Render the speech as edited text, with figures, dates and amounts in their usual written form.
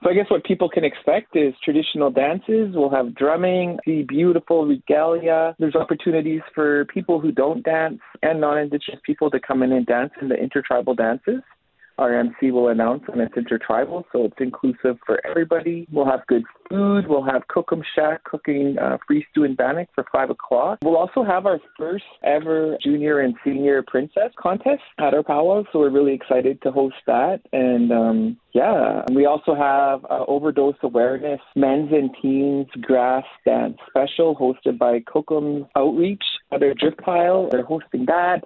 So I guess what people can expect is traditional dances. We'll have drumming, the beautiful regalia. There's opportunities for people who don't dance and non-Indigenous people to come in and dance in the intertribal dances. Our MC will announce when it's intertribal, so it's inclusive for everybody. We'll have good food. We'll have Kokum Shack cooking free stew and bannock for 5 o'clock. We'll also have our first ever junior and senior princess contest at our powwow, so we're really excited to host that. And we also have overdose awareness, men's and teens grass dance special hosted by Kokum Outreach. Their drip pile, they're hosting that.